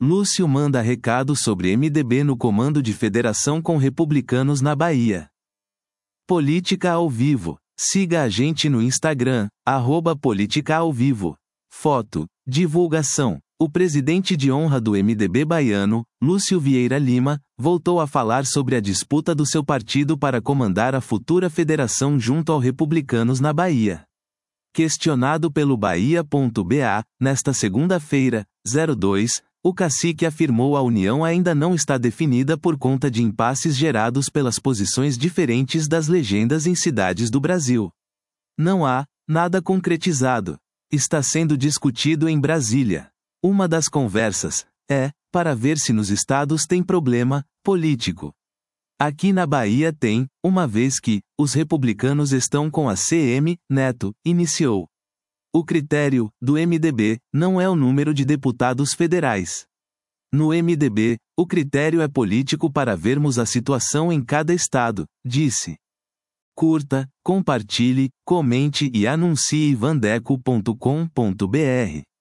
Lúcio manda recado sobre MDB no comando de federação com republicanos na Bahia. Política ao vivo. Siga a gente no Instagram, @políticaaovivo. Foto. Divulgação. O presidente de honra do MDB baiano, Lúcio Vieira Lima, voltou a falar sobre a disputa do seu partido para comandar a futura federação junto ao Republicanos na Bahia. Questionado pelo Bahia.ba, nesta segunda-feira, 02, o cacique afirmou a união ainda não está definida por conta de impasses gerados pelas posições diferentes das legendas em cidades do Brasil. Não há nada concretizado. Está sendo discutido em Brasília. Uma das conversas é para ver se nos estados tem problema político. Aqui na Bahia tem, uma vez que os republicanos estão com a CM, Neto, iniciou. O critério do MDB não é o número de deputados federais. No MDB, o critério é político para vermos a situação em cada estado, disse. Curta, compartilhe, comente e anuncie vandeco.com.br.